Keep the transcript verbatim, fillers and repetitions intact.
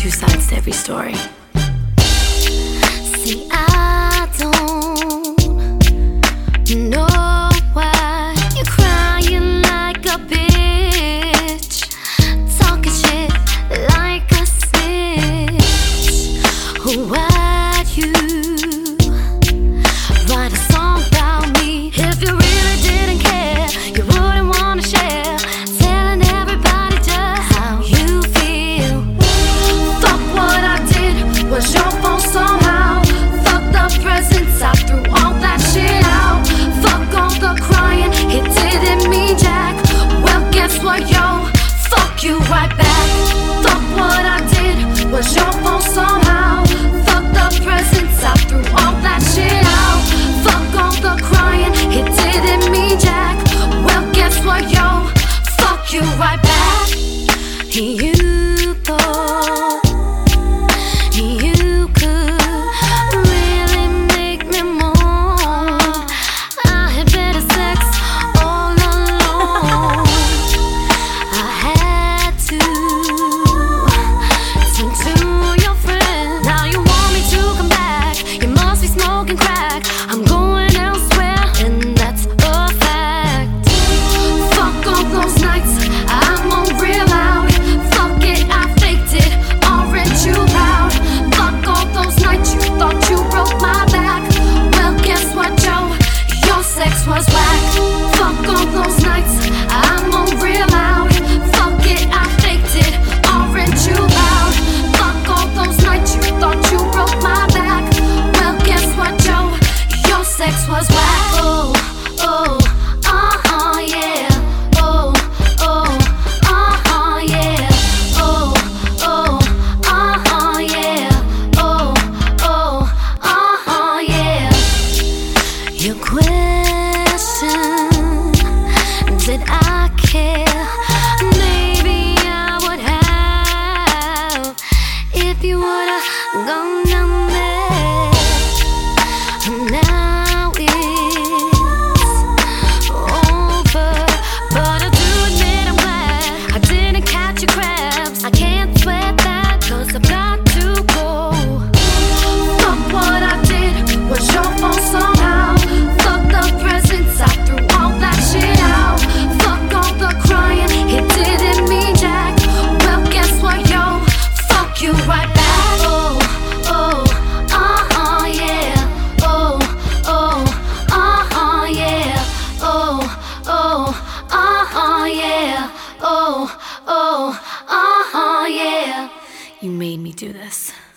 two sides to every story. See, I don't know why you're crying like a bitch, talking shit like a snitch. Why'd you write a song about me? If you really didn't care, you wouldn't wanna share, telling everybody just how you feel. Fuck what I did was your fault somehow. Fuck the presents, I threw all that shit out. Fuck all the crying, it didn't mean jack. Well, guess what, yo? Fuck you right back. Fuck what I did was your fault somehow. Fuck the presents, I threw all that shit out. Fuck all the crying, it didn't mean jack. Well, guess what, yo? Fuck you right back. You thought you could really make me mourn. I had better sex all alone. I had to turn to your friend. Now you want me to come back. You must be smoking crack. I'm going elsewhere, and that's a fact. Fuck all those nights I'm on real loud. Fuck it, I faked it, aren't you proud? Fuck all those nights you thought you broke my back. Well, guess what, Joe? Your sex was whack. Fuck all those nights I'm on real loud. Fuck it, I faked it, aren't you proud? Fuck all those nights you thought you broke my back. Well, guess what, Joe? Your sex was whack. Oh, oh, uh-huh, yeah. Oh, oh, uh-huh, yeah. Oh, oh, uh-huh, yeah. Oh, oh, uh-huh, yeah. Your question, did I care? Maybe I would have if you would've gone down there. Now it's over, but I do admit I'm glad I didn't catch your crabs. I can't sweat that, cause I've got to go. Fuck what I did was your fault somehow. Fuck the presents, I threw all that shit out. Fuck all the crying, it didn't mean jack. Well, guess what, yo? Fuck you right back. Oh, oh, uh-huh, yeah. Oh, oh, uh-huh, yeah. Oh, oh, uh-huh, yeah. Oh, oh, uh-huh, yeah. You made me do this.